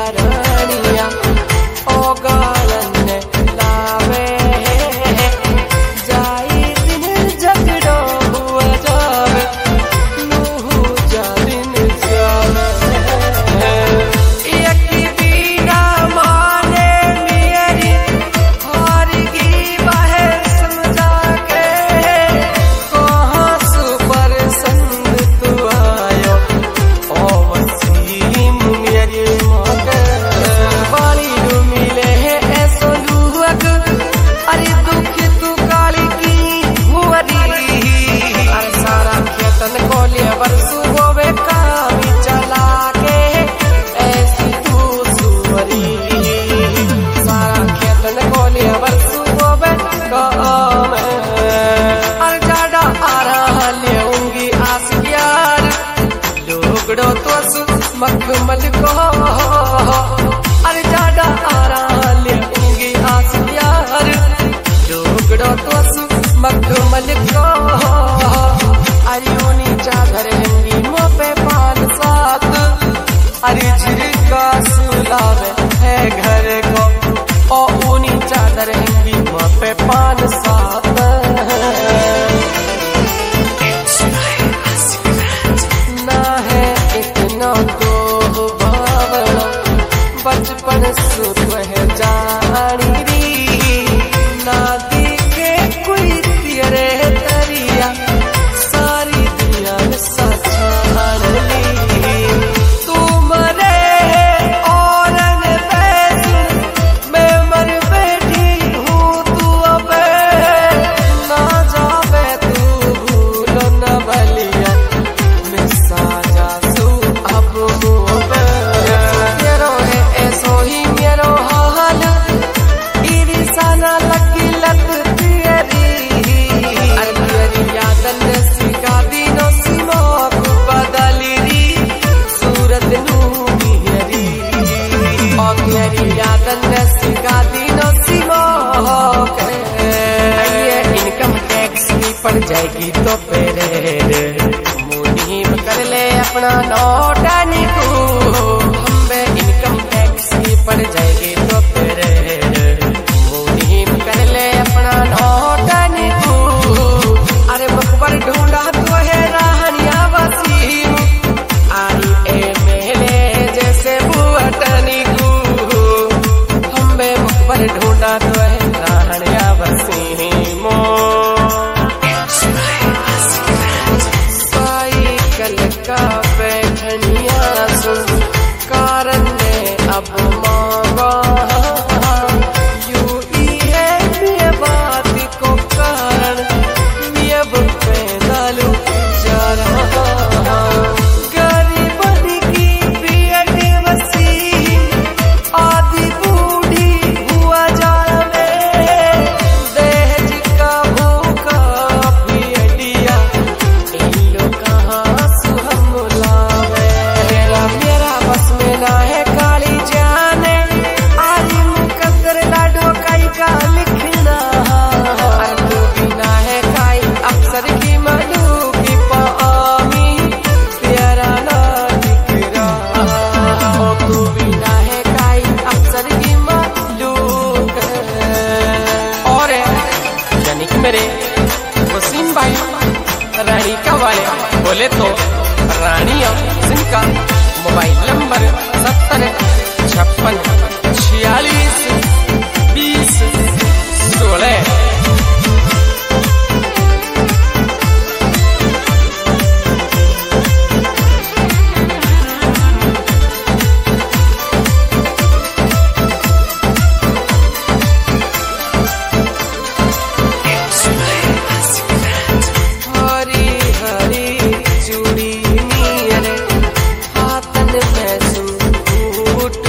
रानिया ओ गालन लावे जाई दिन झगड़ो हुआ जावे नूहू जालिन जावे यकी बीना माने मेरी हार की बाहर समझा के कहाँ सुपर संग तू आयो ओ वसीम मेरी वाली मिले है ऐसो लुहक अरे दुख तू काली की हुआरी अरे सारा खेतन को ले बरसू होवे कामी चला के ऐसी तू सुवरी सारा खेतन को ले बरसू होवे काम अरे जाडा आ रहा लेऊंगी आस यार लोगड़ो तो मखमल को अरे जाडा आ रहा लेऊंगी आस यार लोगड़ो तो मखमल को अरे ऊनी चादर हिंदी मुँह पे 5-7 अरे झिरका सुलावे है घर को ओ ऊनी चादर हिंदी मुँह पे 5-7 ना है इतना तो भावना बचपन सुख है जानी री ना दिखे कोई तेरे तरिया सारी दुनिया में सचान ली तू मरे और मैं मर बैठी हूँ तू अब ना जावे तू भूल न भलिया मैं साजा सू अब मेरो है ऐसो ही मेरो हाल इरिसाना लगी लत तेरी अरे तेरी यादन सिखा दिनो सीमा को बदली री सूरत नू मेरी ओ तेरी यादन सिखा दिनो सीमा ये इनकम टैक्स की पड़ जाएगी तो पेरे मुनीम कर ले अपना नोटानी को हम इनकम टैक्स की पड़ जाएगी तो पेरे मुनीम कर ले अपना नोटानी को अरे मकबर ढूंढा तो है राहनिया वसीम आई एमएलए जैसे बुअटनी को हम मकबर ढूंढा तो है राहनिया वसीम साइकिल का बैठनिया सुन कारण ने अब मांगा यू ही है ये बात को कारण ये पैदल जा रहा गरीबन की पेट वसीम आदि बूढ़ी हुआ जावे दहेज का भूखा पियडिया इल्लो कहाँ सुहम लावे मेरा बस में ना है काली जाने आली मुकद्दर लाडो काई का लिखना तू बिना है काई अक्सर की मलू की पामी प्यारा ना दिखरा ओ तू बिना है काई अक्सर की मलू और यानी कि मेरे वसीम भाई रानी का वाले बोले तो रानिया जिनका मोबाइल नंबर 7056462016 हरी हरी चूड़ी नियरे हाथन में सूट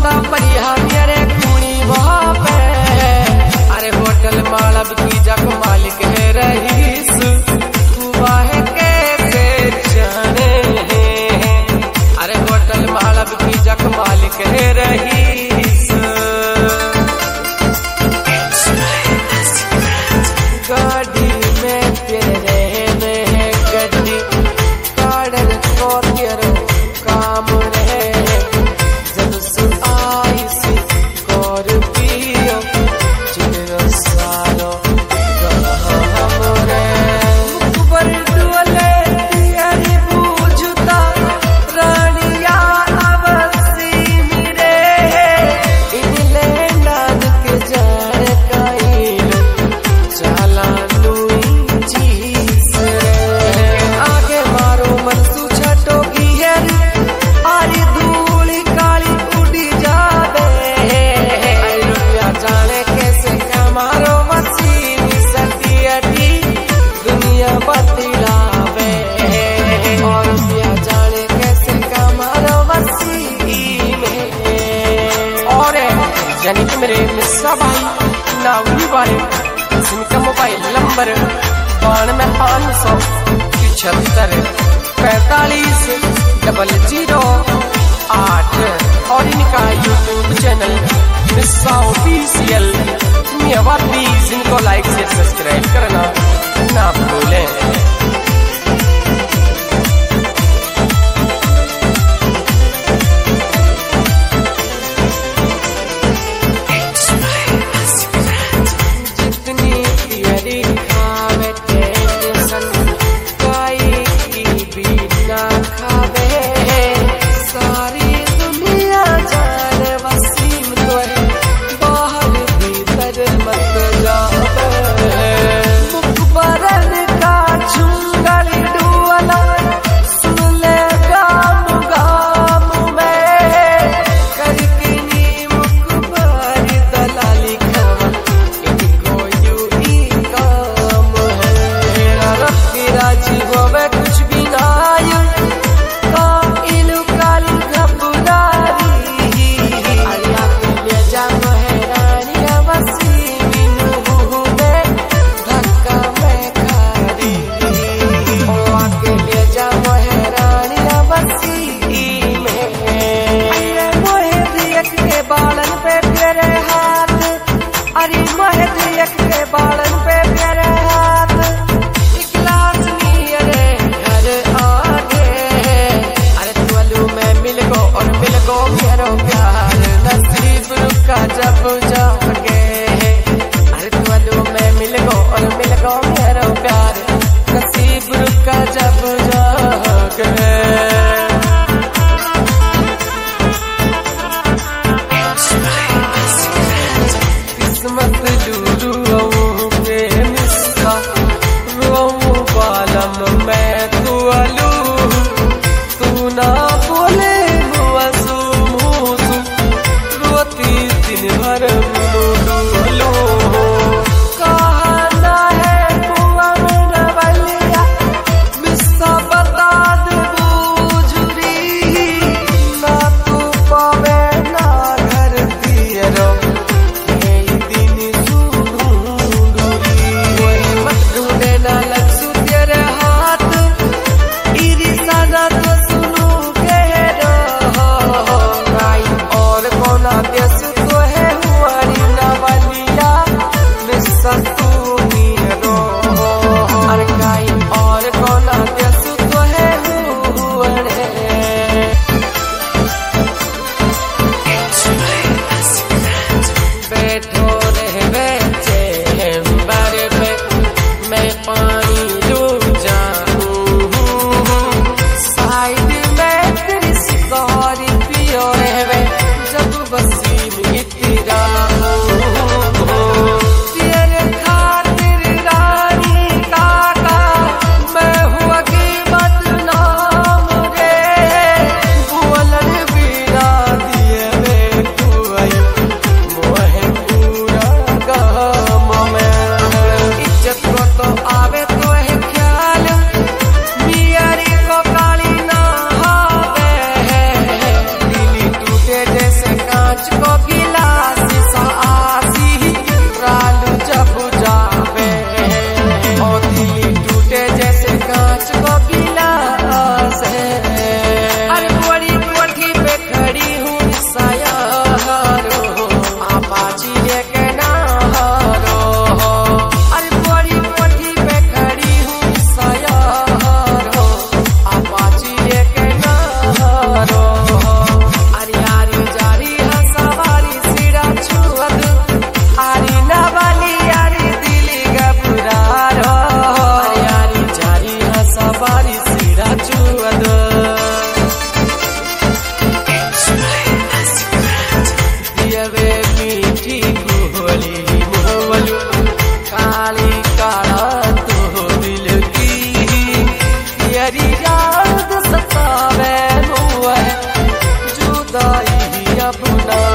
माता परिया मेरे खूनी वहाँ पे। अरे होटल मालब की जग मालिक है रईस, हुआ है कैसे जाने। अरे होटल मालब की जग मालिक है रईस। गाड़ी में तेरे में गड्डी गार्डन को तेरे काम रहे। जब से आई सी स्कॉर्पियो चिर सालो हमरे ऊपर डोले तेरी पूछता रानिया अवसी मेरे। इनले नाद के जार काइल चला लुई चीज रे। आगे मारो मनसू छटो गियर आरी धूली काली उड़ी जावे। रुपया जाने कैसे कमारो मसीन सतियटी दुनिया बदलावे। और रुपया जाने कैसे कमारो मसीन में। और यानी कि मेरे मिस्सा भाई नावली वाले जिनका मोबाइल नंबर 9275450008 और इनका YouTube channel Missa official Miyawati, जिनको लाइक से सब्सक्राइब करना ना भूलें। बालन पे तेरे हाथ, अरे महक के बालन पे तेरे हाथ। गिलास नियरे घर आगे, अरे तुलू में मिल गो और मिल गो मेरो प्यार। नसीब रुका जब जागे, अरे तुलू में मिल गो और मिल गो मेरो प्यार। नसीब रुका जब जागे। किस्मत लूलू पे मिस्सा रो बालम मैं तू अलू। तू ना बोले मुआसू मुसू रोती दिन भर मुलू। कहना है बुआ मेरा बलिया मिस्सा बता दे बुजुरी। ना तू पावे ना घर दियरो जब वसीम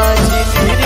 बाजी